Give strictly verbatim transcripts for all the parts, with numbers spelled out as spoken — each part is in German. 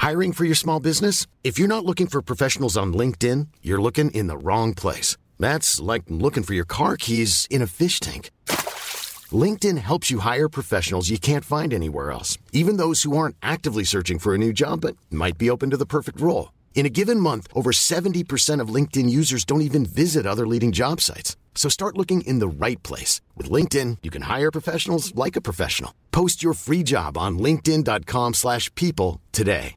Hiring for your small business? If you're not looking for professionals on LinkedIn, you're looking in the wrong place. That's like looking for your car keys in a fish tank. LinkedIn helps you hire professionals you can't find anywhere else, even those who aren't actively searching for a new job but might be open to the perfect role. In a given month, over seventy percent of LinkedIn users don't even visit other leading job sites. So start looking in the right place. With LinkedIn, you can hire professionals like a professional. Post your free job on linkedin dot com slash people today.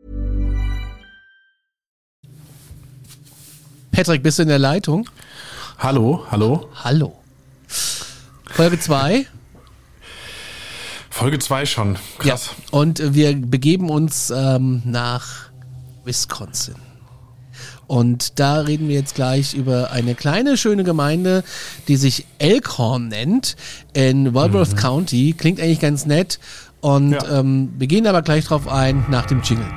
Patrick, bist du in der Leitung? Hallo, hallo. Hallo. Folge zwei. Folge zwei schon, krass. Ja, und wir begeben uns ähm, nach Wisconsin. Und da reden wir jetzt gleich über eine kleine, schöne Gemeinde, die sich Elkhorn nennt, in Walworth mhm. County. Klingt eigentlich ganz nett. Und ja. ähm, wir gehen aber gleich drauf ein nach dem Jingle.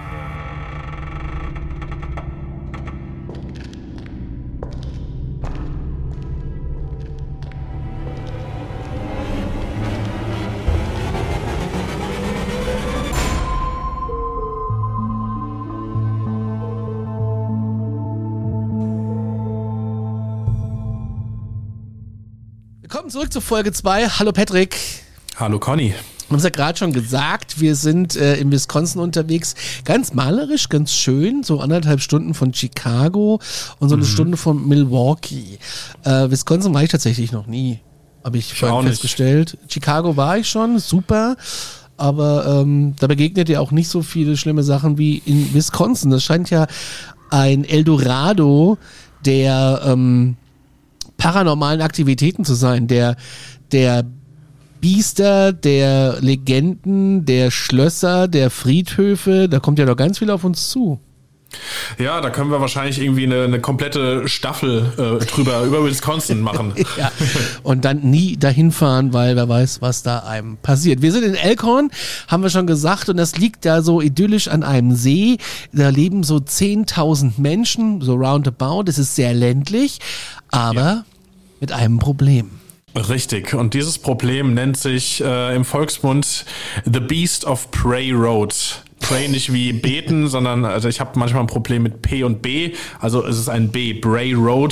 Willkommen zurück zu Folge zwei. Hallo Patrick. Hallo Conny. Wir haben es ja gerade schon gesagt, wir sind äh, in Wisconsin unterwegs. Ganz malerisch, ganz schön. So anderthalb Stunden von Chicago und so eine mhm. Stunde von Milwaukee. Äh, Wisconsin war ich tatsächlich noch nie, habe ich, ich vorhin festgestellt. Nicht. Chicago war ich schon, super. Aber ähm, da begegnet ihr auch nicht so viele schlimme Sachen wie in Wisconsin. Das scheint ja ein Eldorado der ähm, paranormalen Aktivitäten zu sein, der, der Biester, der Legenden, der Schlösser, der Friedhöfe, da kommt ja doch ganz viel auf uns zu. Ja, da können wir wahrscheinlich irgendwie eine, eine komplette Staffel äh, drüber über Wisconsin machen. Ja. Und dann nie dahin fahren, weil wer weiß, was da einem passiert. Wir sind in Elkhorn, haben wir schon gesagt, und das liegt da so idyllisch an einem See. Da leben so zehntausend Menschen, so roundabout. Es ist sehr ländlich, aber ja. mit einem Problem. Richtig, und dieses Problem nennt sich äh, im Volksmund The Beast of Prey Road. Pray nicht wie beten, sondern also ich habe manchmal ein Problem mit P und B, also es ist ein B, Bray Road.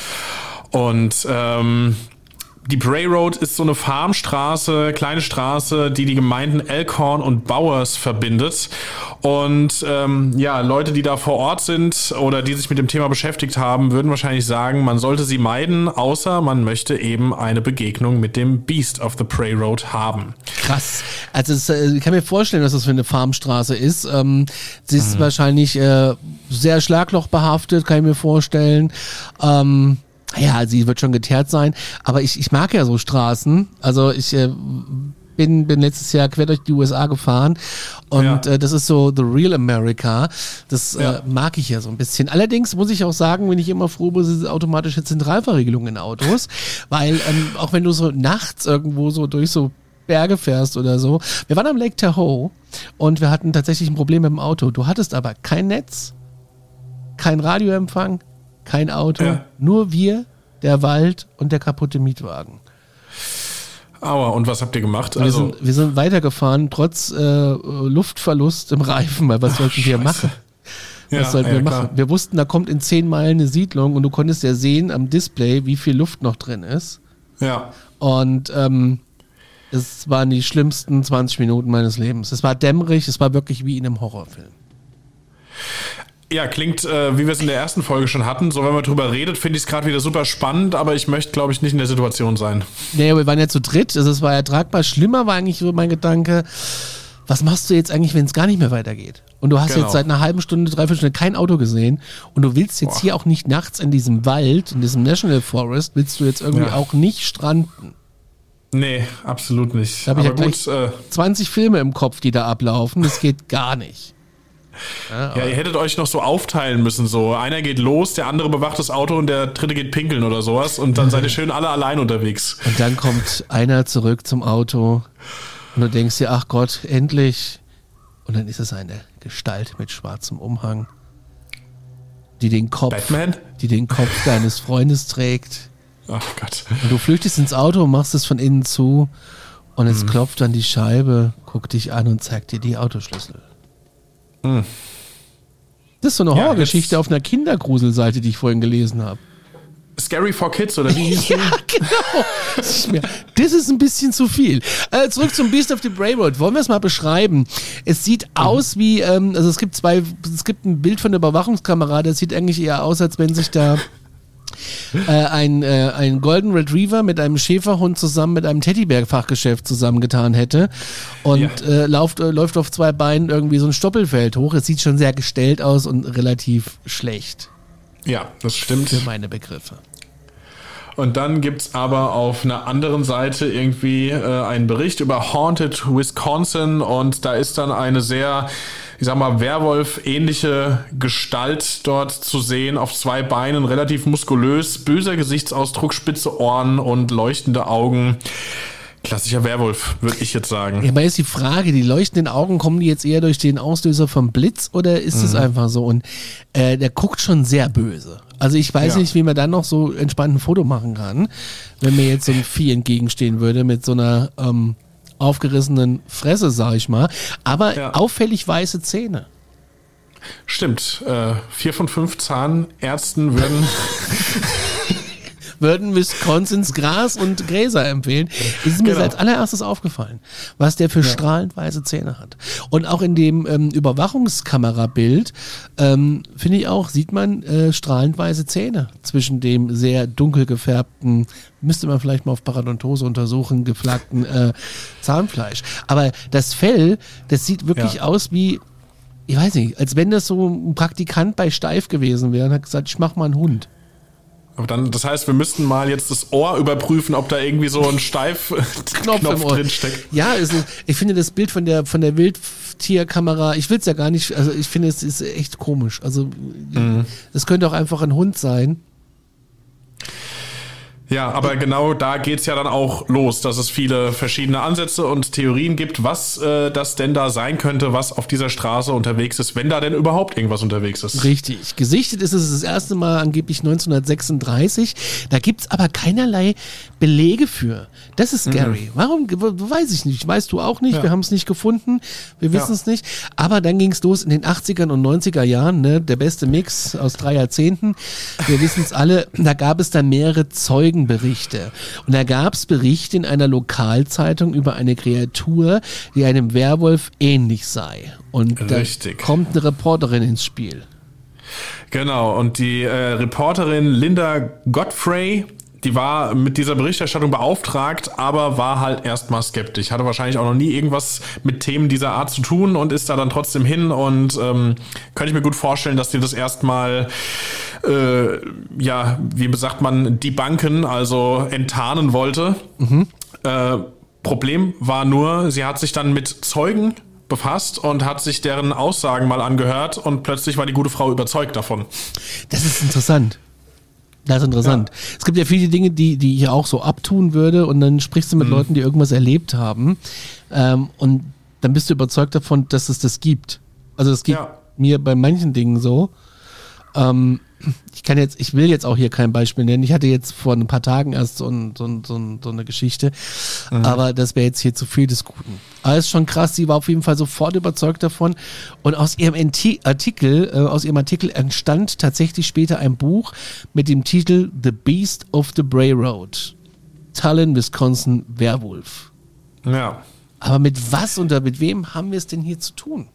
Und ähm, die Bray Road ist so eine Farmstraße, kleine Straße, die die Gemeinden Elkhorn und Bowers verbindet. Und ähm, ja, Leute, die da vor Ort sind oder die sich mit dem Thema beschäftigt haben, würden wahrscheinlich sagen, man sollte sie meiden, außer man möchte eben eine Begegnung mit dem Beast of the Prey Road haben. Krass. Also es, ich kann mir vorstellen, dass das für eine Farmstraße ist. Ähm, sie ist mhm. wahrscheinlich äh, sehr schlaglochbehaftet, kann ich mir vorstellen. Ähm, Ja, sie wird schon geteert sein, aber ich, ich mag ja so Straßen. Also ich äh, bin, bin letztes Jahr quer durch die U S A gefahren und ja. äh, das ist so the real America. Das ja. äh, mag ich ja so ein bisschen. Allerdings muss ich auch sagen, bin ich immer froh über diese automatische Zentralverriegelung in Autos, weil ähm, auch wenn du so nachts irgendwo so durch so Berge fährst oder so. Wir waren am Lake Tahoe und wir hatten tatsächlich ein Problem mit dem Auto. Du hattest aber kein Netz, kein Radioempfang, kein Auto, ja. nur wir, der Wald und der kaputte Mietwagen. Aua, und was habt ihr gemacht? Wir, also sind, wir sind weitergefahren, trotz äh, Luftverlust im Reifen, weil was Ach, sollten wir machen? Was ja, sollten wir ja, machen? Klar. Wir wussten, da kommt in zehn Meilen eine Siedlung und du konntest ja sehen am Display, wie viel Luft noch drin ist. Ja. Und ähm, es waren die schlimmsten zwanzig Minuten meines Lebens. Es war dämmerig, es war wirklich wie in einem Horrorfilm. Ja, klingt, äh, wie wir es in der ersten Folge schon hatten. So, wenn man drüber redet, finde ich es gerade wieder super spannend, aber ich möchte, glaube ich, nicht in der Situation sein. Nee, wir waren ja zu dritt, also es war ertragbar. Schlimmer war eigentlich so mein Gedanke, was machst du jetzt eigentlich, wenn es gar nicht mehr weitergeht? Und du hast genau. jetzt seit einer halben Stunde, dreiviertel Stunde kein Auto gesehen und du willst jetzt Boah. hier auch nicht nachts in diesem Wald, in diesem National Forest, willst du jetzt irgendwie ja. auch nicht stranden. Nee, absolut nicht. Da habe ich ja gut, äh, zwanzig Filme im Kopf, die da ablaufen, das geht gar nicht. Ja, ja, ihr hättet euch noch so aufteilen müssen, so einer geht los, der andere bewacht das Auto und der dritte geht pinkeln oder sowas und dann seid ihr schön alle allein unterwegs. Und dann kommt einer zurück zum Auto und du denkst dir, ach Gott, endlich. Und dann ist es eine Gestalt mit schwarzem Umhang, die den Kopf, Batman? die den Kopf deines Freundes trägt. Ach Gott. Und du flüchtest ins Auto und machst es von innen zu und es mhm. klopft an die Scheibe, guckt dich an und zeigt dir die Autoschlüssel. Hm. Das ist so eine Horrorgeschichte ja, auf einer Kindergruselseite, die ich vorhin gelesen habe. Scary for Kids, oder wie hieß ja, die? Genau. Das ist ein bisschen zu viel. Äh, zurück zum Beast of the Bray Road. Wollen wir es mal beschreiben? Es sieht mhm. aus wie, ähm, also es gibt zwei, es gibt ein Bild von der Überwachungskamera, das sieht eigentlich eher aus, als wenn sich da äh, ein, äh, ein Golden Retriever mit einem Schäferhund zusammen mit einem Teddybär-Fachgeschäft zusammengetan hätte und ja. äh, läuft, äh, läuft auf zwei Beinen irgendwie so ein Stoppelfeld hoch. Es sieht schon sehr gestellt aus und relativ schlecht. Ja, das stimmt. Für meine Begriffe. Und dann gibt's aber auf einer anderen Seite irgendwie äh, einen Bericht über Haunted Wisconsin und da ist dann eine sehr, ich sag mal, Werwolf-ähnliche Gestalt dort zu sehen, auf zwei Beinen, relativ muskulös, böser Gesichtsausdruck, spitze Ohren und leuchtende Augen. Klassischer Werwolf, würde ich jetzt sagen. Ja, aber ist die Frage, die leuchtenden Augen, kommen die jetzt eher durch den Auslöser vom Blitz oder ist es mhm. einfach so? Und äh, der guckt schon sehr böse. Also ich weiß ja. nicht, wie man dann noch so entspannt ein Foto machen kann, wenn mir jetzt so ein Vieh entgegenstehen würde mit so einer ähm, aufgerissenen Fresse, sag ich mal. Aber ja. auffällig weiße Zähne. Stimmt. Äh, vier von fünf Zahnärzten würden... würden Wisconsins Gras und Gräser empfehlen. Es ist mir genau. als allererstes aufgefallen, was der für ja. strahlend weiße Zähne hat. Und auch in dem ähm, Überwachungskamerabild, ähm, finde ich auch, sieht man äh, strahlend weiße Zähne zwischen dem sehr dunkel gefärbten, müsste man vielleicht mal auf Parodontose untersuchen, geflaggten äh, Zahnfleisch. Aber das Fell, das sieht wirklich ja. aus wie, ich weiß nicht, als wenn das so ein Praktikant bei Steif gewesen wäre und hat gesagt, ich mach mal einen Hund. Aber dann, das heißt, wir müssten mal jetzt das Ohr überprüfen, ob da irgendwie so ein Steif-Knopf drin steckt. Ja, es ist, ich finde das Bild von der von der Wildtierkamera, ich will es ja gar nicht, also ich finde es ist echt komisch. Also es mhm. könnte auch einfach ein Hund sein. Ja, aber genau da geht's ja dann auch los, dass es viele verschiedene Ansätze und Theorien gibt, was äh, das denn da sein könnte, was auf dieser Straße unterwegs ist, wenn da denn überhaupt irgendwas unterwegs ist. Richtig. Gesichtet ist es das erste Mal angeblich neunzehnhundertsechsunddreißig. Da gibt's aber keinerlei Belege für. Das ist scary. Mhm. Warum? Weiß ich nicht. Weißt du auch nicht. Ja. Wir haben es nicht gefunden. Wir wissen es ja. nicht. Aber dann ging's los in den achtzigern und neunziger Jahren. Ne? Der beste Mix aus drei Jahrzehnten. Wir wissen es alle. Da gab es dann mehrere Zeugen. Berichte. Und da gab es Berichte in einer Lokalzeitung über eine Kreatur, die einem Werwolf ähnlich sei. Und Richtig. Da kommt eine Reporterin ins Spiel. Genau, und die äh, Reporterin Linda Godfrey, die war mit dieser Berichterstattung beauftragt, aber war halt erstmal skeptisch. Hatte wahrscheinlich auch noch nie irgendwas mit Themen dieser Art zu tun und ist da dann trotzdem hin und ähm, könnte ich mir gut vorstellen, dass die das erstmal äh, ja, wie sagt man, debunken, also enttarnen wollte. Mhm. Äh, Problem war nur, sie hat sich dann mit Zeugen befasst und hat sich deren Aussagen mal angehört und plötzlich war die gute Frau überzeugt davon. Das ist interessant. Das ist interessant. Ja. Es gibt ja viele Dinge, die, die ich auch so abtun würde und dann sprichst du mit mhm. Leuten, die irgendwas erlebt haben ähm, und dann bist du überzeugt davon, dass es das gibt. Also es gibt ja. mir bei manchen Dingen so. Ähm, ich kann jetzt, ich will jetzt auch hier kein Beispiel nennen. Ich hatte jetzt vor ein paar Tagen erst so, ein, so, ein, so, ein, so eine Geschichte, mhm. aber das wäre jetzt hier zu viel des Guten. Aber es ist schon krass, sie war auf jeden Fall sofort überzeugt davon und aus ihrem Artikel, äh, aus ihrem Artikel entstand tatsächlich später ein Buch mit dem Titel The Beast of the Bray Road. Talon, Wisconsin, Werwolf. Ja. Aber mit was und mit wem haben wir es denn hier zu tun?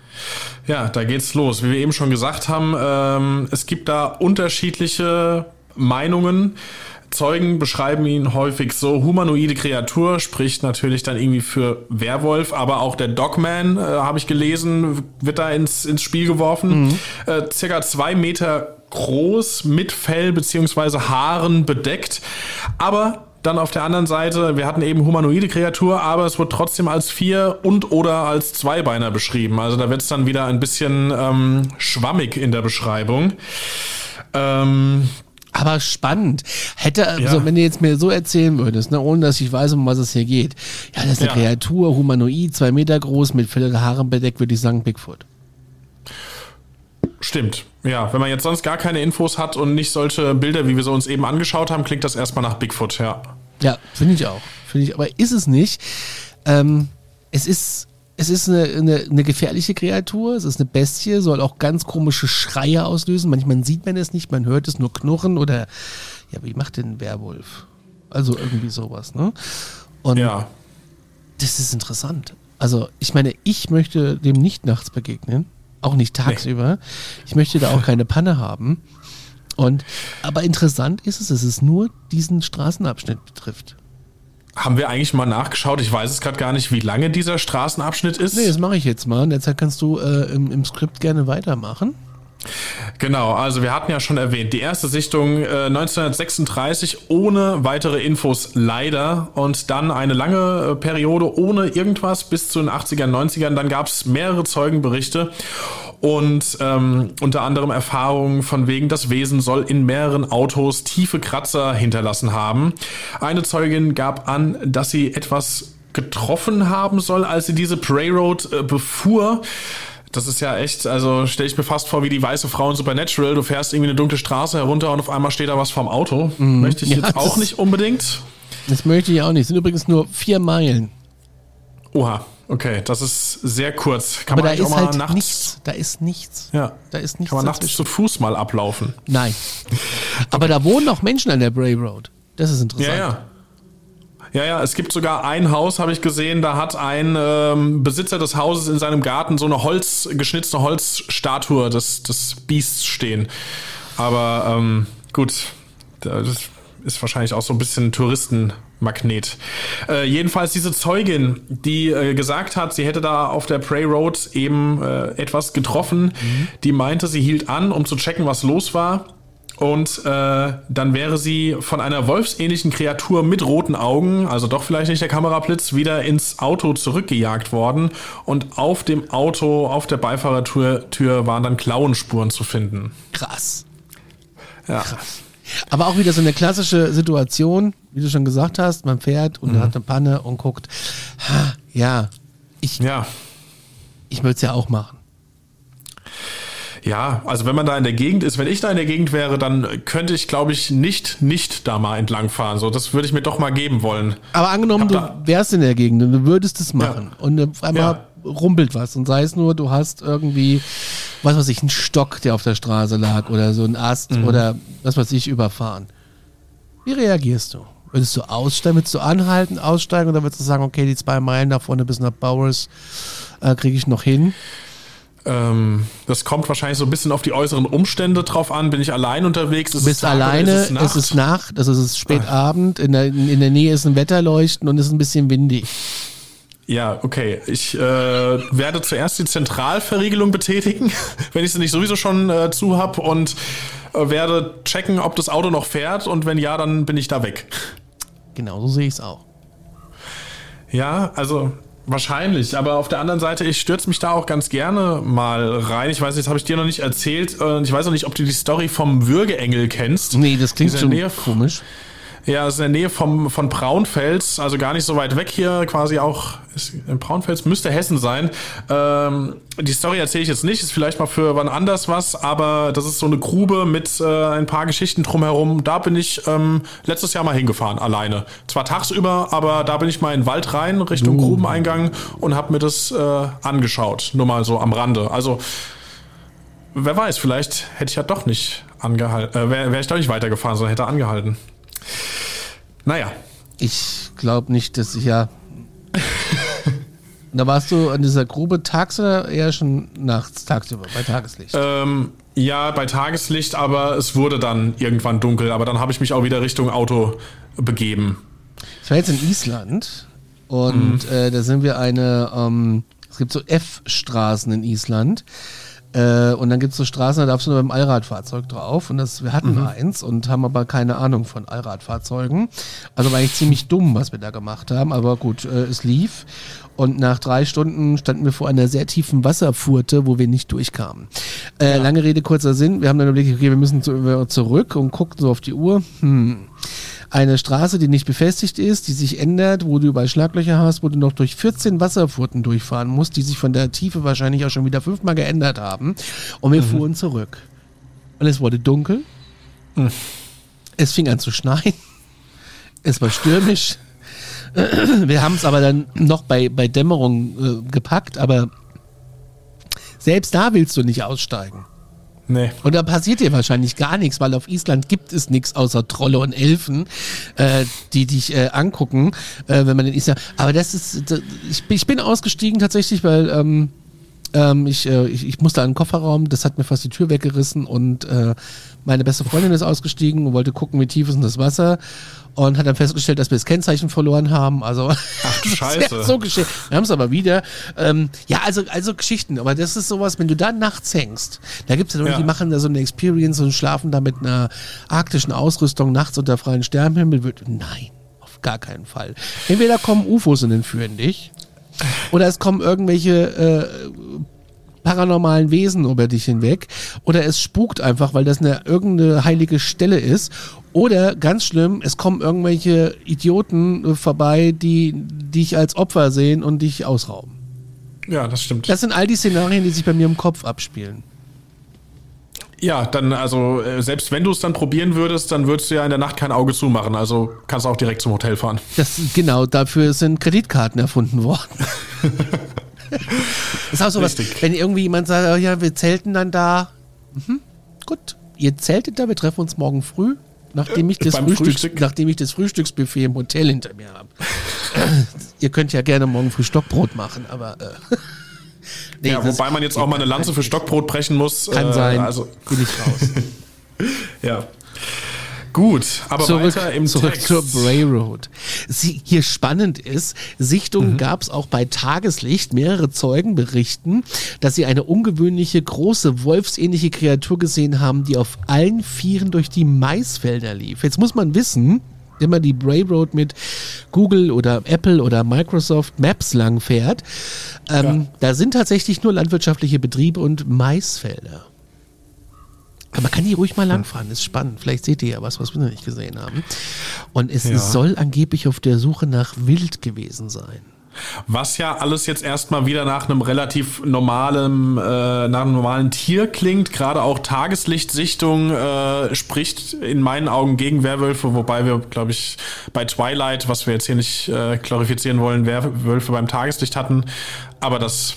Ja, da geht's los. Wie wir eben schon gesagt haben, ähm, es gibt da unterschiedliche Meinungen. Zeugen beschreiben ihn häufig so, humanoide Kreatur, spricht natürlich dann irgendwie für Werwolf, aber auch der Dogman, äh, habe ich gelesen, wird da ins, ins Spiel geworfen. Mhm. Äh, circa zwei Meter groß, mit Fell beziehungsweise Haaren bedeckt, aber dann auf der anderen Seite, wir hatten eben humanoide Kreatur, aber es wird trotzdem als Vier- und oder als Zweibeiner beschrieben. Also da wird es dann wieder ein bisschen ähm, schwammig in der Beschreibung. Ähm, aber spannend. Hätte, ja. also wenn du jetzt mir so erzählen würdest, ne, ohne dass ich weiß, um was es hier geht. Ja, das ist eine ja. Kreatur, humanoid, zwei Meter groß, mit Fell und Haaren bedeckt, würde ich sagen Bigfoot. Stimmt. Ja, wenn man jetzt sonst gar keine Infos hat und nicht solche Bilder, wie wir sie uns eben angeschaut haben, klingt das erstmal nach Bigfoot, ja. Ja, finde ich auch. Finde ich, aber ist es nicht. Ähm, es ist, es ist eine, eine, eine gefährliche Kreatur, es ist eine Bestie, soll auch ganz komische Schreie auslösen. Manchmal sieht man es nicht, man hört es nur knurren oder, ja, wie macht denn ein Werwolf? Also irgendwie sowas, ne? Und ja. das ist interessant. Also ich meine, ich möchte dem nicht nachts begegnen, auch nicht tagsüber. Nee. Ich möchte da auch keine Panne haben. Und, aber interessant ist es, dass es nur diesen Straßenabschnitt betrifft. Haben wir eigentlich mal nachgeschaut? Ich weiß es gerade gar nicht, wie lange dieser Straßenabschnitt ist. Nee, das mache ich jetzt mal. In der Zeit kannst du äh, im, im Skript gerne weitermachen. Genau, also wir hatten ja schon erwähnt, die erste Sichtung äh, neunzehnhundertsechsunddreißig ohne weitere Infos leider und dann eine lange äh, Periode ohne irgendwas bis zu den achtzigern, neunzigern. Dann gab es mehrere Zeugenberichte und ähm, unter anderem Erfahrungen von wegen, das Wesen soll in mehreren Autos tiefe Kratzer hinterlassen haben. Eine Zeugin gab an, dass sie etwas getroffen haben soll, als sie diese Prey Road äh, befuhr. Das ist ja echt, also stelle ich mir fast vor wie die weiße Frau in Supernatural. Du fährst irgendwie eine dunkle Straße herunter und auf einmal steht da was vorm Auto. Mm, möchte ich ja, jetzt auch nicht unbedingt. Das möchte ich auch nicht. Es sind übrigens nur vier Meilen. Oha, okay, das ist sehr kurz. Kann Aber man da auch ist mal halt nachts, nichts. Da ist nichts. Ja. Da ist nichts. Kann man nachts dazwischen. zu Fuß mal ablaufen? Nein. Aber da wohnen auch Menschen an der Bray Road. Das ist interessant. Ja, ja. Ja, ja, es gibt sogar ein Haus, habe ich gesehen, da hat ein ähm, Besitzer des Hauses in seinem Garten so eine Holz, geschnitzte Holzstatue des, des Beasts stehen. Aber ähm, gut, das ist wahrscheinlich auch so ein bisschen Touristenmagnet. Äh, jedenfalls diese Zeugin, die äh, gesagt hat, sie hätte da auf der Prey Road eben äh, etwas getroffen, mhm. die meinte, sie hielt an, um zu checken, was los war. Und äh, dann wäre sie von einer wolfsähnlichen Kreatur mit roten Augen, also doch vielleicht nicht der Kamerablitz, wieder ins Auto zurückgejagt worden. Und auf dem Auto, auf der Beifahrertür Tür waren dann Klauenspuren zu finden. Krass. Ja. Krass. Aber auch wieder so eine klassische Situation, wie du schon gesagt hast, man fährt und mhm. hat eine Panne und guckt, ha, ja, ich, ja. ich würde es ja auch machen. Ja, also wenn man da in der Gegend ist, wenn ich da in der Gegend wäre, dann könnte ich, glaube ich, nicht nicht da mal entlangfahren. So, das würde ich mir doch mal geben wollen. Aber angenommen, du wärst in der Gegend und du würdest es machen ja. und auf einmal ja. rumpelt was und sei es nur, du hast irgendwie, was weiß ich, einen Stock, der auf der Straße lag oder so ein Ast mhm. oder was weiß ich, überfahren. Wie reagierst du? Würdest du aussteigen, würdest du anhalten, aussteigen oder würdest du sagen, okay, die zwei Meilen nach vorne bis nach Bowers äh, kriege ich noch hin? Ähm, das kommt wahrscheinlich so ein bisschen auf die äußeren Umstände drauf an. Bin ich allein unterwegs? Du bist alleine, ist es, es ist Nacht, also es ist spät Abend, in der, in der Nähe ist ein Wetterleuchten und es ist ein bisschen windig. Ja, okay. Ich äh, werde zuerst die Zentralverriegelung betätigen, wenn ich sie nicht sowieso schon äh, zu habe und äh, werde checken, ob das Auto noch fährt und wenn ja, dann bin ich da weg. Genau, so sehe ich es auch. Ja, also wahrscheinlich, aber auf der anderen Seite, ich stürze mich da auch ganz gerne mal rein. Ich weiß nicht, das habe ich dir noch nicht erzählt. Ich weiß noch nicht, ob du die Story vom Würgeengel kennst. Nee, das klingt schon Nähe, komisch. Ja, das ist in der Nähe vom, von Braunfels, also gar nicht so weit weg hier, quasi auch, ist, in Braunfels müsste Hessen sein. Ähm, die Story erzähle ich jetzt nicht, ist vielleicht mal für wann anders was, aber das ist so eine Grube mit äh, ein paar Geschichten drumherum. Da bin ich ähm, letztes Jahr mal hingefahren, alleine. Zwar tagsüber, aber da bin ich mal in den Wald rein, Richtung uh. Grubeneingang und habe mir das äh, angeschaut, nur mal so am Rande. Also, wer weiß, vielleicht hätte ich ja doch nicht angehalten, äh, wäre wär ich doch nicht weitergefahren, sondern hätte angehalten. Naja. Ich glaube nicht, dass ich ja... Da warst du an dieser Grube tags oder eher schon nachts, tagsüber, bei Tageslicht? Ähm, ja, bei Tageslicht, aber es wurde dann irgendwann dunkel. Aber dann habe ich mich auch wieder Richtung Auto begeben. Ich war jetzt in Island und mhm. äh, da sind wir eine... Ähm, es gibt so F-Straßen in Island. Äh, und dann gibt es so Straßen, da darfst du nur beim Allradfahrzeug drauf. Und das, wir hatten mhm. eins und haben aber keine Ahnung von Allradfahrzeugen. Also war eigentlich ziemlich dumm, was wir da gemacht haben. Aber gut, äh, es lief. Und nach drei Stunden standen wir vor einer sehr tiefen Wasserfurte, wo wir nicht durchkamen. Äh, ja. Lange Rede, kurzer Sinn. Wir haben dann überlegt, okay, wir müssen zu, zurück und guckten so auf die Uhr. Hm. Eine Straße, die nicht befestigt ist, die sich ändert, wo du überall Schlaglöcher hast, wo du noch durch vierzehn Wasserfurten durchfahren musst, die sich von der Tiefe wahrscheinlich auch schon wieder fünfmal geändert haben. Und wir mhm. fuhren zurück. Und es wurde dunkel. Mhm. Es fing an zu schneien. Es war stürmisch. Wir haben es aber dann noch bei, bei Dämmerung äh, gepackt, aber selbst da willst du nicht aussteigen. Nee. Und da passiert dir wahrscheinlich gar nichts, weil auf Island gibt es nichts außer Trolle und Elfen, äh, die dich äh, angucken, äh, wenn man in Island. Aber das ist, das, ich, ich bin ausgestiegen tatsächlich, weil ähm, ähm, ich, äh, ich, ich musste an den Kofferraum, das hat mir fast die Tür weggerissen und äh, meine beste Freundin ist ausgestiegen und wollte gucken, wie tief ist denn das Wasser. Und hat dann festgestellt, dass wir das Kennzeichen verloren haben. Also, ach du Scheiße. So geschehen. Wir haben es aber wieder. Ähm, ja, also, also Geschichten. Aber das ist sowas, wenn du da nachts hängst, da gibt es ja Leute, ja. die machen da so eine Experience und schlafen da mit einer arktischen Ausrüstung nachts unter freiem Sternenhimmel. Nein, auf gar keinen Fall. Entweder kommen U F Os und entführen dich, oder es kommen irgendwelche äh, paranormalen Wesen über dich hinweg, oder es spukt einfach, weil das eine irgendeine heilige Stelle ist, oder ganz schlimm, es kommen irgendwelche Idioten vorbei, die dich als Opfer sehen und dich ausrauben. Ja, das stimmt. Das sind all die Szenarien, die sich bei mir im Kopf abspielen. Ja, dann, also, selbst wenn du es dann probieren würdest, dann würdest du ja in der Nacht kein Auge zumachen. Also kannst du auch direkt zum Hotel fahren. Das, genau, dafür sind Kreditkarten erfunden worden. Das ist auch sowas, Richtig. Wenn irgendwie jemand sagt, oh ja, wir zelten dann da. Mhm, gut, ihr zeltet da, wir treffen uns morgen früh, nachdem ich das, Frühstücks, Frühstück. nachdem ich das Frühstücksbuffet im Hotel hinter mir habe. Ihr könnt ja gerne morgen früh Stockbrot machen, aber äh, nee, ja, wobei man jetzt auch mal eine Lanze für Stockbrot brechen muss. Kann äh, sein, also bin ich raus. Ja. Gut, aber zurück, weiter im zurück Text. zur Bray Road. Sie, hier spannend ist, Sichtungen Mhm. gab es auch bei Tageslicht. Mehrere Zeugen berichten, dass sie eine ungewöhnliche, große, wolfsähnliche Kreatur gesehen haben, die auf allen Vieren durch die Maisfelder lief. Jetzt muss man wissen, wenn man die Bray Road mit Google oder Apple oder Microsoft Maps lang fährt, ähm, ja. da sind tatsächlich nur landwirtschaftliche Betriebe und Maisfelder. Aber man kann die ruhig mal langfahren, ist spannend. Vielleicht seht ihr ja was, was wir noch nicht gesehen haben. Und es ja. soll angeblich auf der Suche nach Wild gewesen sein. Was ja alles jetzt erstmal wieder nach einem relativ normalen, äh, nach einem normalen Tier klingt. Gerade auch Tageslichtsichtung äh, spricht in meinen Augen gegen Werwölfe, wobei wir, glaube ich, bei Twilight, was wir jetzt hier nicht äh, glorifizieren wollen, Werwölfe beim Tageslicht hatten. Aber das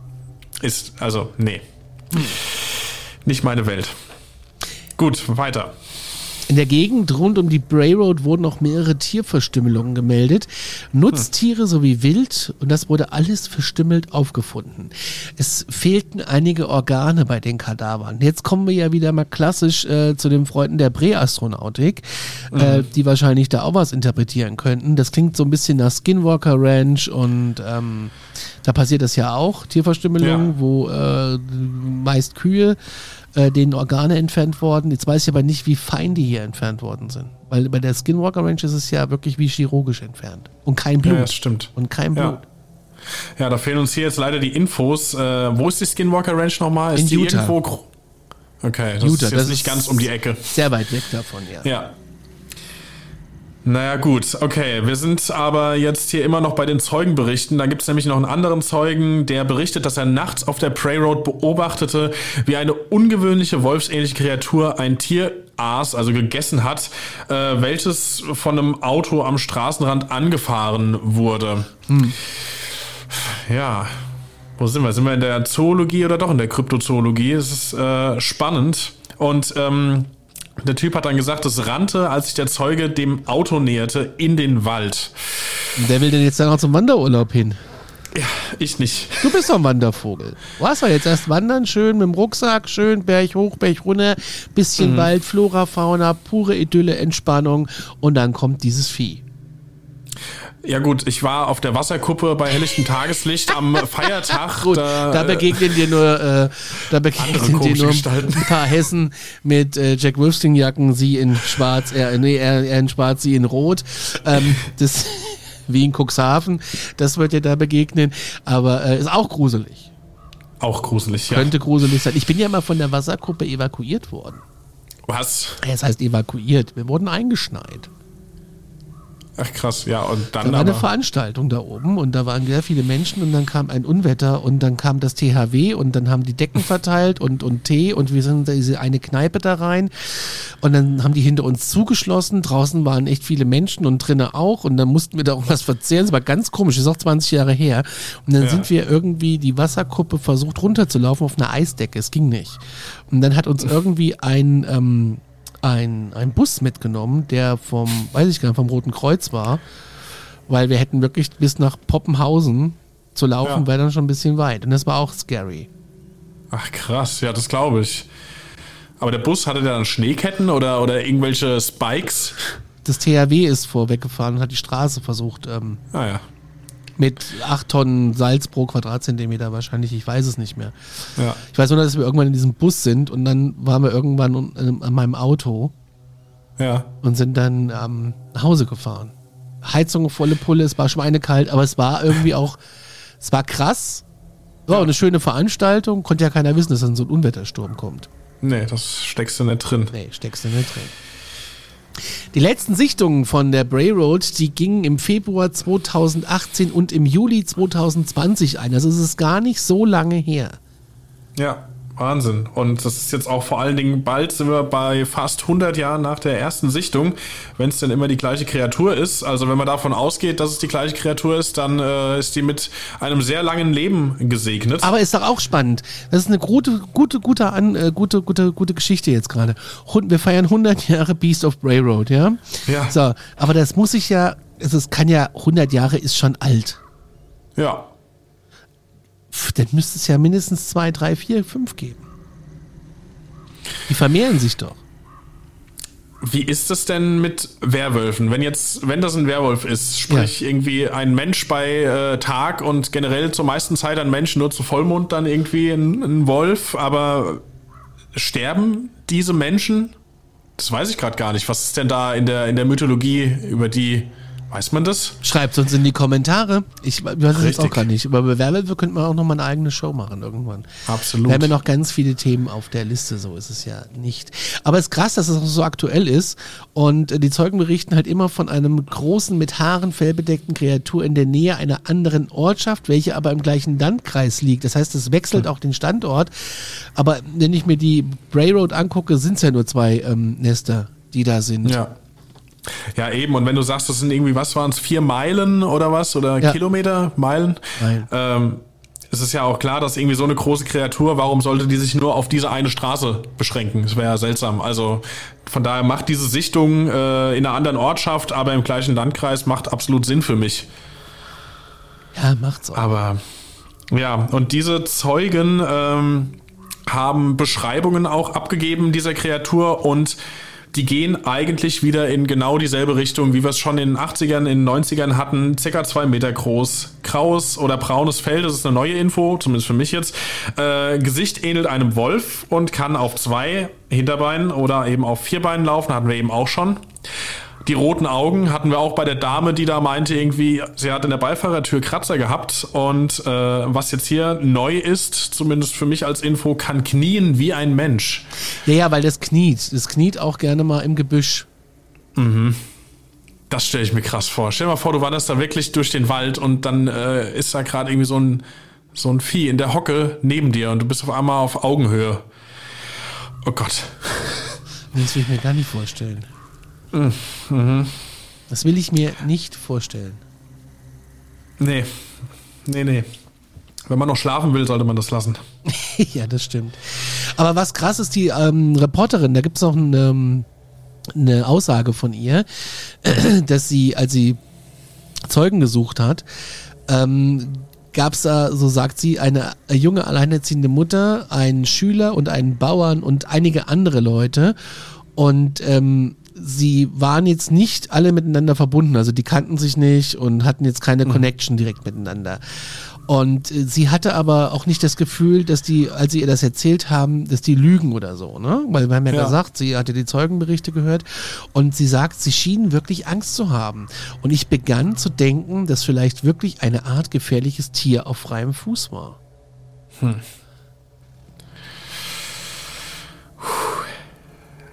ist, also, nee. Hm. Nicht meine Welt. Gut, weiter. In der Gegend rund um die Bray Road wurden auch mehrere Tierverstümmelungen gemeldet. Nutztiere sowie Wild, und das wurde alles verstümmelt aufgefunden. Es fehlten einige Organe bei den Kadavern. Jetzt kommen wir ja wieder mal klassisch äh, zu den Freunden der Präastronautik, mhm. äh, die wahrscheinlich da auch was interpretieren könnten. Das klingt so ein bisschen nach Skinwalker Ranch und ähm, da passiert das ja auch, Tierverstümmelungen, ja. wo äh, meist Kühe denen Organe entfernt worden. Jetzt weiß ich aber nicht, wie fein die hier entfernt worden sind. Weil bei der Skinwalker Ranch ist es ja wirklich wie chirurgisch entfernt. Und kein Blut. Ja, das stimmt. Und kein ja. Blut. Ja, da fehlen uns hier jetzt leider die Infos. Äh, wo ist die Skinwalker Ranch nochmal? Ist In die Utah. irgendwo? Okay, das Utah, ist jetzt das nicht ist ganz um die Ecke. Sehr weit weg davon, ja. Ja. Naja gut, okay, wir sind aber jetzt hier immer noch bei den Zeugenberichten. Da gibt es nämlich noch einen anderen Zeugen, der berichtet, dass er nachts auf der Bray Road beobachtete, wie eine ungewöhnliche wolfsähnliche Kreatur ein Tier aß, also gegessen hat, äh, welches von einem Auto am Straßenrand angefahren wurde. Hm. Ja, wo sind wir? Sind wir in der Zoologie oder doch in der Kryptozoologie? Es ist äh, spannend und ähm, der Typ hat dann gesagt, es rannte, als sich der Zeuge dem Auto näherte, in den Wald. Wer will denn jetzt da noch zum Wanderurlaub hin? Ja, ich nicht. Du bist doch ein Wandervogel. Du warst doch jetzt erst wandern, schön mit dem Rucksack, schön Berg hoch, Berg runter, bisschen mhm. Wald, Flora, Fauna, pure Idylle, Entspannung und dann kommt dieses Vieh. Ja gut, ich war auf der Wasserkuppe bei helllichtem Tageslicht am Feiertag. Gut, da, da begegnen dir nur, äh, da begegnen dir nur ein paar Hessen mit äh, Jack Wolfskin-Jacken, sie in schwarz, er, nee, er, er in schwarz, sie in rot. Ähm, das wie in Cuxhaven, das wird dir da begegnen, aber äh, ist auch gruselig. Auch gruselig, ja. Könnte gruselig sein. Ich bin ja mal von der Wasserkuppe evakuiert worden. Was? Das heißt evakuiert, wir wurden eingeschneit. Ach krass, ja, und dann Da war aber... eine Veranstaltung da oben und da waren sehr viele Menschen und dann kam ein Unwetter und dann kam das T H W und dann haben die Decken verteilt und, und Tee und wir sind in diese eine Kneipe da rein und dann haben die hinter uns zugeschlossen, draußen waren echt viele Menschen und drinnen auch und dann mussten wir da irgendwas verzehren, das war ganz komisch, das ist auch zwanzig Jahre her und dann Ja. sind wir irgendwie die Wasserkuppe versucht runterzulaufen auf einer Eisdecke, es ging nicht und dann hat uns irgendwie ein... Ähm, Ein, ein Bus mitgenommen, der vom, weiß ich gar nicht, vom Roten Kreuz war, weil wir hätten wirklich bis nach Poppenhausen zu laufen, Ja. wäre dann schon ein bisschen weit. Und das war auch scary. Ach krass, ja, das glaube ich. Aber der Bus, hatte der dann Schneeketten oder, oder irgendwelche Spikes? Das T H W ist vorweggefahren und hat die Straße versucht, ähm, Ah ja, mit acht Tonnen Salz pro Quadratzentimeter wahrscheinlich, ich weiß es nicht mehr. ja. Ich weiß nur, dass wir irgendwann in diesem Bus sind und dann waren wir irgendwann an, an meinem Auto Ja, und sind dann ähm, nach Hause gefahren. Heizung volle Pulle, es war schweinekalt, aber es war irgendwie auch, es war krass. War auch eine schöne Veranstaltung, konnte ja keiner wissen, dass dann so ein Unwettersturm kommt. nee, das steckst du nicht drin. Nee, steckst du nicht drin. Die letzten Sichtungen von der Bray Road, die gingen im Februar zweitausendachtzehn und im Juli zweitausendzwanzig ein. Also es ist gar nicht so lange her. Ja, Wahnsinn. Und das ist jetzt auch vor allen Dingen, bald sind wir bei fast hundert Jahren nach der ersten Sichtung, wenn es denn immer die gleiche Kreatur ist. Also wenn man davon ausgeht, dass es die gleiche Kreatur ist, dann äh, ist die mit einem sehr langen Leben gesegnet. Aber ist doch auch spannend. Das ist eine gute, gute, gute, An, äh, gute, gute, gute Geschichte jetzt gerade. Hund- Wir feiern hundert Jahre Beast of Bray Road, ja? Ja. So, aber das muss ich ja, also es kann ja, hundert Jahre ist schon alt. Ja, Pff, dann müsste es ja mindestens zwei, drei, vier, fünf geben. Die vermehren sich doch. wie ist es denn mit Werwölfen? Wenn jetzt, wenn das ein Werwolf ist, sprich Ja. irgendwie ein Mensch bei äh, Tag und generell zur meisten Zeit ein Mensch, nur zu Vollmond dann irgendwie ein, ein Wolf, aber sterben diese Menschen? Das weiß ich gerade gar nicht. Was ist denn da in der, in der Mythologie über die, weiß man das? Schreibt uns in die Kommentare. Ich weiß es jetzt Richtig. auch gar nicht. Aber bei Werwölfe könnte man auch noch mal eine eigene Show machen irgendwann. Absolut. Wir haben ja noch ganz viele Themen auf der Liste, so ist es ja nicht. Aber es ist krass, dass es auch so aktuell ist. Und äh, die Zeugen berichten halt immer von einem großen, mit Haaren fellbedeckten Kreatur in der Nähe einer anderen Ortschaft, welche aber im gleichen Landkreis liegt. Das heißt, es wechselt auch den Standort. Aber wenn ich mir die Bray Road angucke, sind es ja nur zwei ähm, Nester, die da sind. Ja. Ja, eben. Und wenn du sagst, das sind irgendwie, was waren es, vier Meilen oder was? Oder Ja. Kilometer, Meilen? Meilen. Ähm, es ist ja auch klar, dass irgendwie so eine große Kreatur, warum sollte die sich nur auf diese eine Straße beschränken? Das wäre ja seltsam. Also von daher macht diese Sichtung äh, in einer anderen Ortschaft, aber im gleichen Landkreis, macht absolut Sinn für mich. Ja, macht's auch. Aber ja, und diese Zeugen ähm, haben Beschreibungen auch abgegeben dieser Kreatur und die gehen eigentlich wieder in genau dieselbe Richtung, wie wir es schon in den achtzigern, in den neunzigern hatten. Circa zwei Meter groß, graues oder braunes Fell, das ist eine neue Info, zumindest für mich jetzt. Äh, Gesicht ähnelt einem Wolf und kann auf zwei Hinterbeinen oder eben auf vier Beinen laufen, hatten wir eben auch schon. Die roten Augen hatten wir auch bei der Dame, die da meinte irgendwie, sie hat in der Beifahrertür Kratzer gehabt. Und äh, was jetzt hier neu ist, zumindest für mich als Info, kann knien wie ein Mensch. Ja, ja, weil das kniet. Das kniet auch gerne mal im Gebüsch. Das stelle ich mir krass vor. Stell dir mal vor, du wanderst da wirklich durch den Wald und dann äh, ist da gerade irgendwie so ein, so ein Vieh in der Hocke neben dir und du bist auf einmal auf Augenhöhe. Oh Gott. Das will ich mir gar nicht vorstellen. Mhm. Das will ich mir nicht vorstellen. Nee. Nee, nee. Wenn man noch schlafen will, sollte man das lassen. Ja, das stimmt. Aber was krass ist, die ähm, Reporterin, da gibt es noch ein, ähm, eine Aussage von ihr, dass sie, als sie Zeugen gesucht hat, ähm, gab es da, so sagt sie, eine, eine junge alleinerziehende Mutter, einen Schüler und einen Bauern und einige andere Leute. Und ähm, sie waren jetzt nicht alle miteinander verbunden, also die kannten sich nicht und hatten jetzt keine mhm. Connection direkt miteinander. Und äh, sie hatte aber auch nicht das Gefühl, dass die, als sie ihr das erzählt haben, dass die lügen oder so, ne? Weil wir haben ja, ja gesagt, sie hatte die Zeugenberichte gehört und sie sagt, sie schienen wirklich Angst zu haben. Und ich begann zu denken, dass vielleicht wirklich eine Art gefährliches Tier auf freiem Fuß war. Hm. Ja,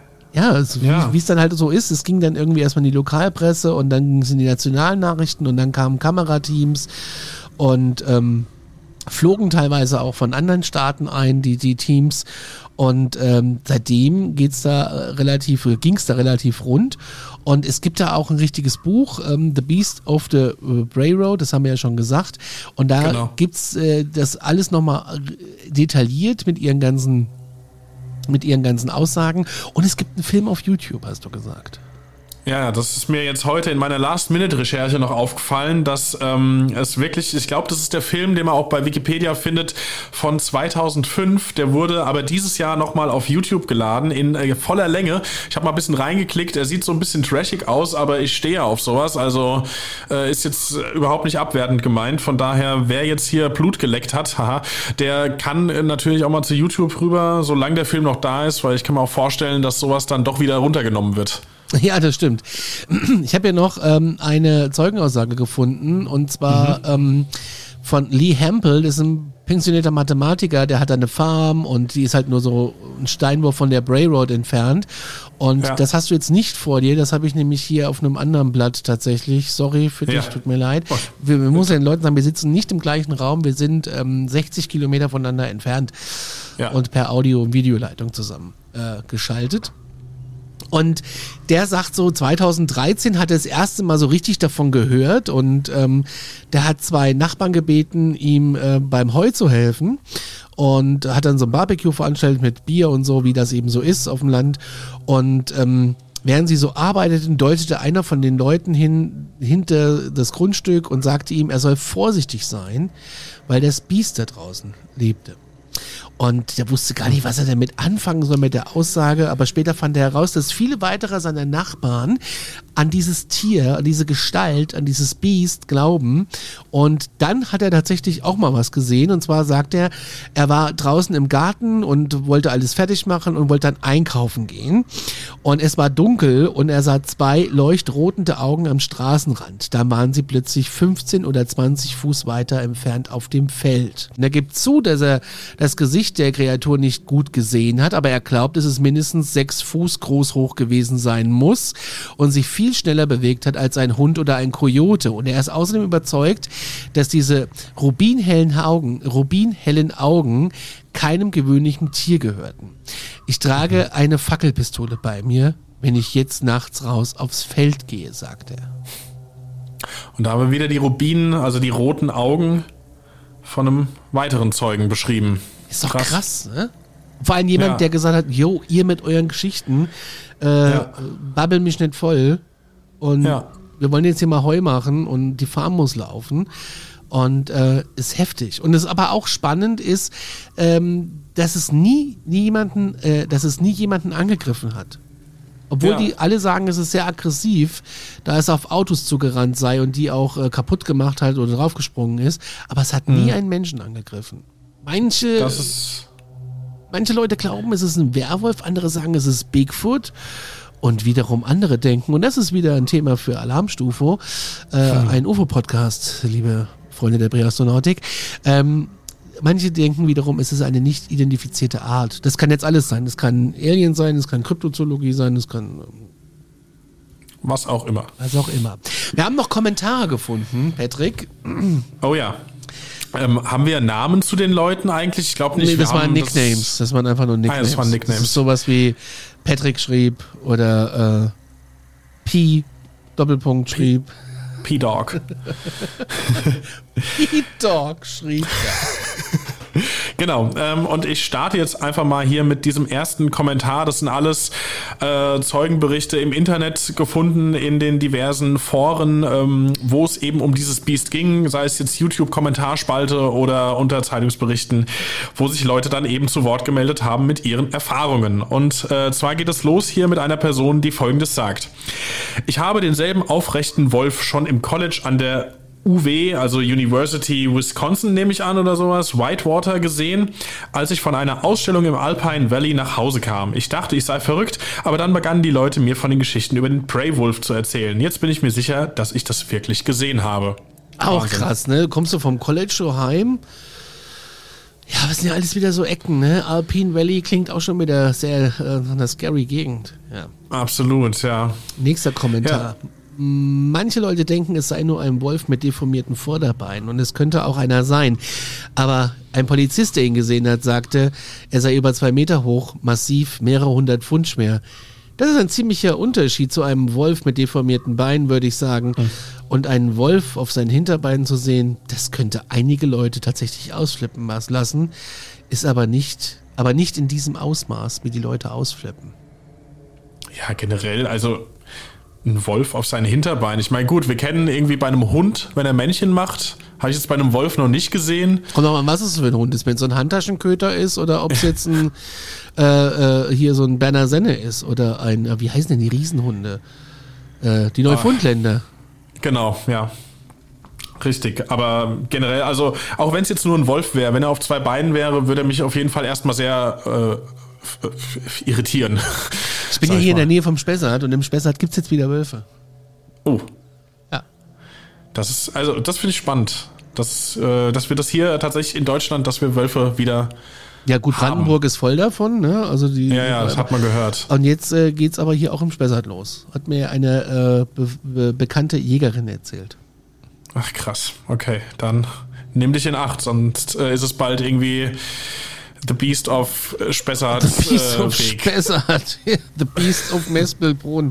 ja, es, Ja. wie es dann halt so ist. Es ging dann irgendwie erstmal in die Lokalpresse und dann ging es in die nationalen Nachrichten und dann kamen Kamerateams und ähm, flogen teilweise auch von anderen Staaten ein, die, die Teams. Und ähm, seitdem geht's da äh, relativ, ging es da relativ rund. Und es gibt da auch ein richtiges Buch, ähm, The Beast of the äh, Bray Road, das haben wir ja schon gesagt. Und da Genau. gibt's äh, das alles nochmal detailliert mit ihren ganzen, mit ihren ganzen Aussagen. Und es gibt einen Film auf YouTube, hast du gesagt. Ja, das ist mir jetzt heute in meiner Last-Minute-Recherche noch aufgefallen, dass ähm, es wirklich, ich glaube, das ist der Film, den man auch bei Wikipedia findet, von zweitausendfünf. Der wurde aber dieses Jahr nochmal auf YouTube geladen in äh, voller Länge. Ich habe mal ein bisschen reingeklickt, er sieht so ein bisschen trashig aus, aber ich stehe auf sowas. Also äh, ist jetzt überhaupt nicht abwertend gemeint. Von daher, wer jetzt hier Blut geleckt hat, haha, der kann äh, natürlich auch mal zu YouTube rüber, solange der Film noch da ist, weil ich kann mir auch vorstellen, dass sowas dann doch wieder runtergenommen wird. Ja, das stimmt. Ich habe ja noch ähm, eine Zeugenaussage gefunden und zwar mhm. ähm, von Lee Hempel, das ist ein pensionierter Mathematiker, der hat eine Farm und die ist halt nur so ein Steinwurf von der Bray Road entfernt und ja. das hast du jetzt nicht vor dir, das habe ich nämlich hier auf einem anderen Blatt tatsächlich, sorry für dich, ja. tut mir leid. Wir, wir müssen den Leuten sagen, wir sitzen nicht im gleichen Raum, wir sind ähm, sechzig Kilometer voneinander entfernt ja. und per Audio- und Videoleitung zusammen äh, geschaltet. Und der sagt so, zweitausenddreizehn hat er das erste Mal so richtig davon gehört und ähm, der hat zwei Nachbarn gebeten, ihm äh, beim Heu zu helfen und hat dann so ein Barbecue veranstaltet mit Bier und so, wie das eben so ist auf dem Land. Und ähm, während sie so arbeiteten, deutete einer von den Leuten hin hinter das Grundstück und sagte ihm, er soll vorsichtig sein, weil das Biest da draußen lebte. Und der wusste gar nicht, was er damit anfangen soll mit der Aussage, aber später fand er heraus, dass viele weitere seiner Nachbarn an dieses Tier, an diese Gestalt, an dieses Biest glauben. Und dann hat er tatsächlich auch mal was gesehen. Und zwar sagt er, er war draußen im Garten und wollte alles fertig machen und wollte dann einkaufen gehen. Und es war dunkel und er sah zwei leuchtrotende Augen am Straßenrand. Da waren sie plötzlich fünfzehn oder zwanzig Fuß weiter entfernt auf dem Feld. Und er gibt zu, dass er das Gesicht der Kreatur nicht gut gesehen hat, aber er glaubt, dass es mindestens sechs Fuß groß hoch gewesen sein muss und sich viel schneller bewegt hat als ein Hund oder ein Kojote. Und er ist außerdem überzeugt, dass diese rubinhellen Augen, rubinhellen Augen keinem gewöhnlichen Tier gehörten. Ich trage eine Fackelpistole bei mir, wenn ich jetzt nachts raus aufs Feld gehe, sagt er. Und da haben wir wieder die Rubinen, also die roten Augen von einem weiteren Zeugen beschrieben. Ist doch krass, krass ne? Vor allem jemand, ja. der gesagt hat, jo, ihr mit euren Geschichten, äh, ja. babbel mich nicht voll und ja. wir wollen jetzt hier mal Heu machen und die Farm muss laufen und äh, ist heftig. Und es aber auch spannend ist, ähm, dass es nie, nie jemanden, äh, dass es nie jemanden angegriffen hat. Obwohl ja. die alle sagen, es ist sehr aggressiv, da es auf Autos zugerannt sei und die auch äh, kaputt gemacht hat oder draufgesprungen ist, aber es hat nie mhm. einen Menschen angegriffen. Manche, das ist manche Leute glauben, es ist ein Werwolf, andere sagen, es ist Bigfoot und wiederum andere denken, und das ist wieder ein Thema für Alarmstufo, äh, hm. ein U F O-Podcast, liebe Freunde der Präastronautik, ähm, manche denken wiederum, es ist eine nicht identifizierte Art. Das kann jetzt alles sein, das kann Alien sein, das kann Kryptozoologie sein, das kann was auch immer. Was auch immer. Wir haben noch Kommentare gefunden, Patrick. Oh ja. Ähm, haben wir Namen zu den Leuten eigentlich? Ich glaube nicht. Nee, das wir waren haben, Nicknames. Das, das waren einfach nur Nicknames. Ah, ja, das waren Nicknames. Das ist sowas wie Patrick schrieb oder äh, P Doppelpunkt schrieb. P-Dog. P-Dog schrieb, ja. Genau, ähm, und ich starte jetzt einfach mal hier mit diesem ersten Kommentar. Das sind alles äh, Zeugenberichte im Internet gefunden, in den diversen Foren, ähm, wo es eben um dieses Biest ging, sei es jetzt YouTube-Kommentarspalte oder unter Zeitungsberichten, wo sich Leute dann eben zu Wort gemeldet haben mit ihren Erfahrungen. Und äh, zwar geht es los hier mit einer Person, die Folgendes sagt. Ich habe denselben aufrechten Wolf schon im College an der U W, also University Wisconsin nehme ich an oder sowas, Whitewater gesehen, als ich von einer Ausstellung im Alpine Valley nach Hause kam. Ich dachte, ich sei verrückt, aber dann begannen die Leute mir von den Geschichten über den Bray Wolf zu erzählen. Jetzt bin ich mir sicher, dass ich das wirklich gesehen habe. Auch Wahnsinn. Krass, ne? Kommst du vom College so heim? Ja, was sind ja alles wieder so Ecken, ne? Alpine Valley klingt auch schon wieder sehr äh, eine scary Gegend. Ja. Absolut, ja. Nächster Kommentar. Ja. Manche Leute denken, es sei nur ein Wolf mit deformierten Vorderbeinen und es könnte auch einer sein. Aber ein Polizist, der ihn gesehen hat, sagte, er sei über zwei Meter hoch, massiv, mehrere hundert Pfund schwer. Das ist ein ziemlicher Unterschied zu einem Wolf mit deformierten Beinen, würde ich sagen. Mhm. Und einen Wolf auf seinen Hinterbeinen zu sehen, das könnte einige Leute tatsächlich ausflippen lassen, ist aber nicht, aber nicht in diesem Ausmaß, wie die Leute ausflippen. Ja, generell, also ein Wolf auf seinen Hinterbeinen. Ich meine, gut, wir kennen irgendwie bei einem Hund, wenn er Männchen macht, habe ich jetzt bei einem Wolf noch nicht gesehen. Kommt auch an, was es für ein Hund ist, wenn es so ein Handtaschenköter ist oder ob es jetzt ein äh, äh, hier so ein Berner Senne ist oder ein, wie heißen denn die Riesenhunde? Äh, die Neufundländer. Ah, genau, ja. Richtig, aber generell, also auch wenn es jetzt nur ein Wolf wäre, wenn er auf zwei Beinen wäre, würde er mich auf jeden Fall erstmal sehr äh, irritieren. Ich bin ja hier in der Nähe vom Spessart und im Spessart gibt es jetzt wieder Wölfe. Oh. Ja. Das ist, also das finde ich spannend. Dass, äh, dass wir das hier tatsächlich in Deutschland, dass wir Wölfe wieder. Ja gut, haben. Brandenburg ist voll davon, ne? Also die, ja, ja, das hat man gehört. Und jetzt äh, geht es aber hier auch im Spessart los. Hat mir eine äh, be- be- bekannte Jägerin erzählt. Ach krass, okay, dann nimm dich in Acht, sonst äh, ist es bald irgendwie The Beast of Spessart. The Beast äh, of Weg. Spessart. The Beast of Mespelbrunn.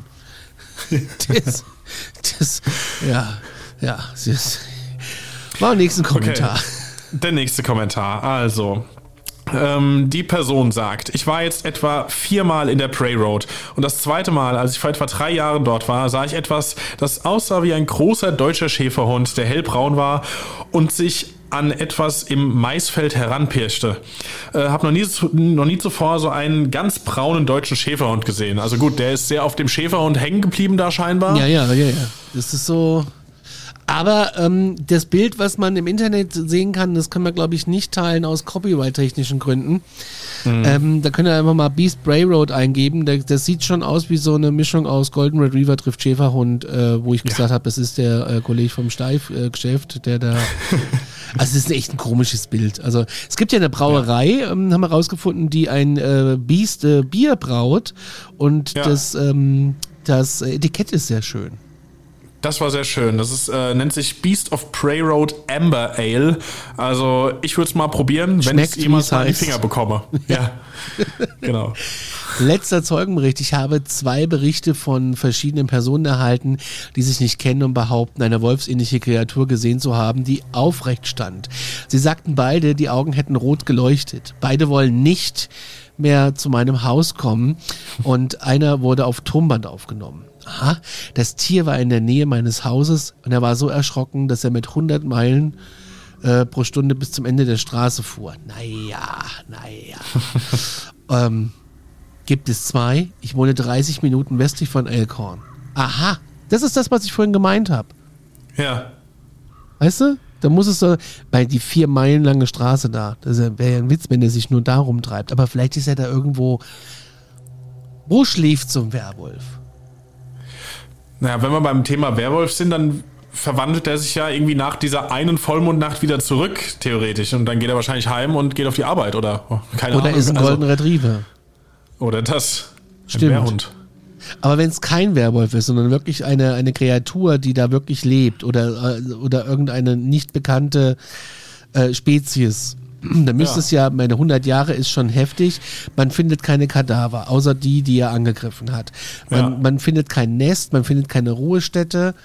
Das, das, ja, ja. Das war der nächste Kommentar. Okay. Der nächste Kommentar. Also, ähm, die Person sagt, ich war jetzt etwa viermal in der Prey Road und das zweite Mal, als ich vor etwa drei Jahren dort war, sah ich etwas, das aussah wie ein großer deutscher Schäferhund, der hellbraun war und sich an etwas im Maisfeld heranpirschte. Äh, hab noch nie, noch nie zuvor so einen ganz braunen deutschen Schäferhund gesehen. Also gut, der ist sehr auf dem Schäferhund hängen geblieben da scheinbar. Ja, ja, ja, ja. Das ist so. Aber ähm, das Bild, was man im Internet sehen kann, das können wir, glaube ich, nicht teilen aus copyright-technischen Gründen. Mhm. Ähm, da könnt ihr einfach mal Beast Bray Road eingeben. Das, das sieht schon aus wie so eine Mischung aus Golden Retriever trifft Schäferhund, äh, wo ich gesagt ja. habe, das ist der äh, Kollege vom Steif-Geschäft, äh, der da... Also es ist echt ein komisches Bild. Also es gibt ja eine Brauerei, ja. ähm, haben wir rausgefunden, die ein äh, Beast äh, Bier braut und ja. das, ähm, das Etikett ist sehr schön. Das war sehr schön. Das ist, äh, nennt sich Beast of Prey Road Amber Ale. Also ich würde es mal probieren, Schmeckt, wenn ich es jemals mal in die Finger bekomme. Ja, genau. Letzter Zeugenbericht. Ich habe zwei Berichte von verschiedenen Personen erhalten, die sich nicht kennen und behaupten, eine wolfsähnliche Kreatur gesehen zu haben, die aufrecht stand. Sie sagten beide, die Augen hätten rot geleuchtet. Beide wollen nicht mehr zu meinem Haus kommen und einer wurde auf Tonband aufgenommen. Aha, das Tier war in der Nähe meines Hauses und er war so erschrocken, dass er mit hundert Meilen äh, pro Stunde bis zum Ende der Straße fuhr. Naja, naja. ähm, gibt es zwei. Ich wohne dreißig Minuten westlich von Elkhorn. Aha, das ist das, was ich vorhin gemeint habe. Ja. Weißt du? Da muss es so, bei die vier Meilen lange Straße da, das wäre ja ein Witz, wenn er sich nur da rumtreibt. Aber vielleicht ist er da irgendwo, wo schläft so ein Werwolf? Naja, wenn wir beim Thema Werwolf sind, dann verwandelt er sich ja irgendwie nach dieser einen Vollmondnacht wieder zurück, theoretisch. Und dann geht er wahrscheinlich heim und geht auf die Arbeit, oder? Keine oder Ahnung. ist ein also, Golden Retriever. Oder das. Stimmt. Ein Wehrhund. Aber wenn es kein Werwolf ist, sondern wirklich eine, eine Kreatur, die da wirklich lebt oder, oder irgendeine nicht bekannte äh, Spezies, dann müsste ja. es ja, meine hundert Jahre ist schon heftig, man findet keine Kadaver, außer die, die er angegriffen hat. Man, ja. man findet kein Nest, man findet keine Ruhestätte.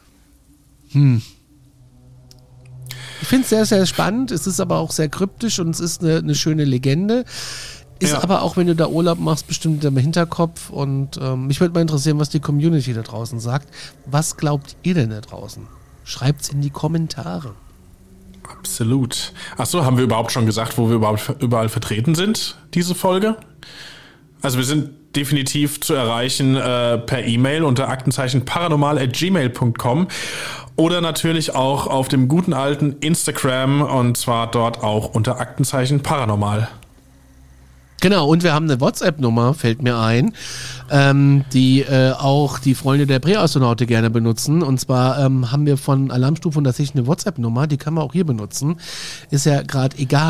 Hm. Ich finde es sehr, sehr spannend, es ist aber auch sehr kryptisch und es ist eine, eine schöne Legende. Ist ja. aber auch, wenn du da Urlaub machst, bestimmt im Hinterkopf. Und ähm, mich würde mal interessieren, was die Community da draußen sagt. Was glaubt ihr denn da draußen? Schreibt's in die Kommentare. Absolut. Achso, haben wir überhaupt schon gesagt, wo wir überhaupt überall vertreten sind, diese Folge? Also wir sind definitiv zu erreichen äh, per E-Mail unter aktenzeichen paranormal at gmail punkt com oder natürlich auch auf dem guten alten Instagram und zwar dort auch unter Aktenzeichen paranormal. Genau, und wir haben eine WhatsApp-Nummer, fällt mir ein, ähm, die äh, auch die Freunde der Präastronaute gerne benutzen. Und zwar ähm, haben wir von Alarmstufe hundertsechzig eine WhatsApp-Nummer, die kann man auch hier benutzen. Ist ja gerade egal,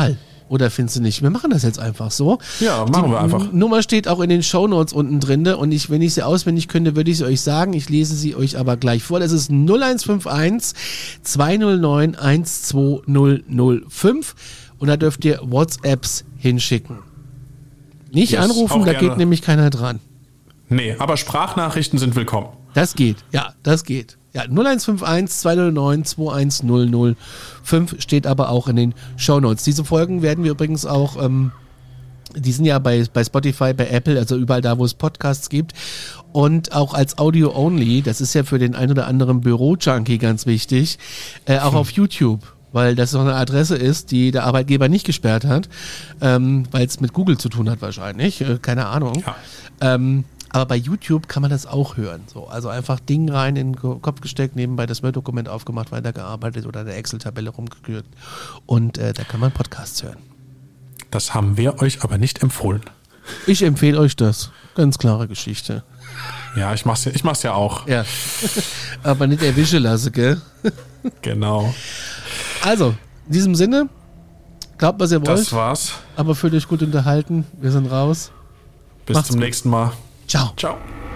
Oder findest du nicht? Wir machen das jetzt einfach so. Ja, machen Die wir einfach. Nummer steht auch in den Shownotes unten drin. Und ich, wenn ich sie auswendig könnte, würde ich sie euch sagen. Ich lese sie euch aber gleich vor. Das ist null eins fünf eins, zwei null neun, eins zwei null null fünf. Und da dürft ihr WhatsApps hinschicken. Nicht Yes, anrufen, auch da gerne. geht nämlich keiner dran. Nee, aber Sprachnachrichten sind willkommen. Das geht, ja, das geht. Ja, null eins fünf eins, zwei null neun, zwei eins null null fünf steht aber auch in den Shownotes. Diese Folgen werden wir übrigens auch, ähm, die sind ja bei, bei Spotify, bei Apple, also überall da, wo es Podcasts gibt. Und auch als Audio-Only, das ist ja für den ein oder anderen Büro-Junkie ganz wichtig, äh, auch hm. auf YouTube. Weil das so eine Adresse ist, die der Arbeitgeber nicht gesperrt hat, ähm, weil es mit Google zu tun hat wahrscheinlich, äh, keine Ahnung. Ja. Ähm, aber bei YouTube kann man das auch hören. So, also einfach Ding rein in den Kopf gesteckt, nebenbei das Word-Dokument aufgemacht, weitergearbeitet oder eine Excel-Tabelle rumgekürt. Und äh, da kann man Podcasts hören. Das haben wir euch aber nicht empfohlen. Ich empfehle euch das. Ganz klare Geschichte. Ja, ich mach's ja, ich mach's ja auch. Ja. Aber nicht erwischen lasse, gell? Genau. Also, in diesem Sinne, glaubt, was ihr wollt. Das war's. Aber fühlt euch gut unterhalten. Wir sind raus. Bis Macht's zum gut. nächsten Mal. Ciao. Ciao.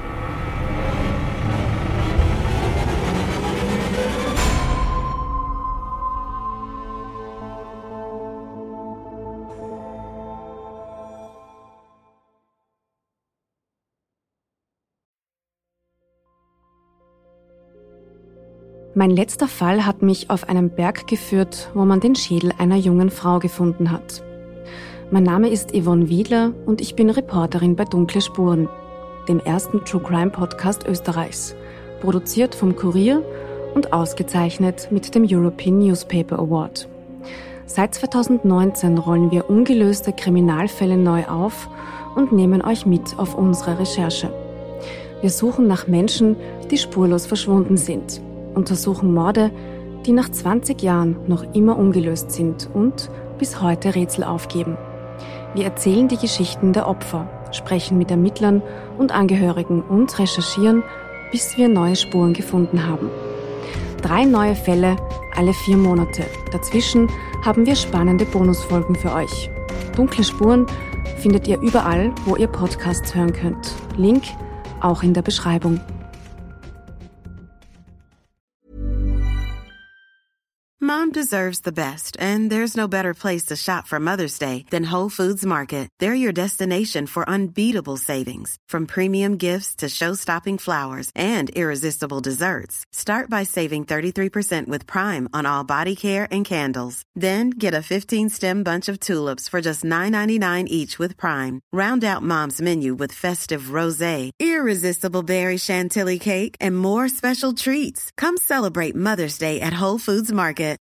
Mein letzter Fall hat mich auf einen Berg geführt, wo man den Schädel einer jungen Frau gefunden hat. Mein Name ist Yvonne Wiedler und ich bin Reporterin bei Dunkle Spuren, dem ersten True Crime Podcast Österreichs, produziert vom Kurier und ausgezeichnet mit dem European Newspaper Award. Seit zweitausendneunzehn rollen wir ungelöste Kriminalfälle neu auf und nehmen euch mit auf unsere Recherche. Wir suchen nach Menschen, die spurlos verschwunden sind, untersuchen Morde, die nach zwanzig Jahren noch immer ungelöst sind und bis heute Rätsel aufgeben. Wir erzählen die Geschichten der Opfer, sprechen mit Ermittlern und Angehörigen und recherchieren, bis wir neue Spuren gefunden haben. Drei neue Fälle, alle vier Monate. Dazwischen haben wir spannende Bonusfolgen für euch. Dunkle Spuren findet ihr überall, wo ihr Podcasts hören könnt. Link auch in der Beschreibung. Mom deserves the best, and there's no better place to shop for Mother's Day than Whole Foods Market. They're your destination for unbeatable savings, from premium gifts to show-stopping flowers and irresistible desserts. Start by saving thirty-three percent with Prime on all body care and candles. Then get a fifteen-stem bunch of tulips for just nine ninety-nine each with Prime. Round out Mom's menu with festive rosé, irresistible berry chantilly cake, and more special treats. Come celebrate Mother's Day at Whole Foods Market.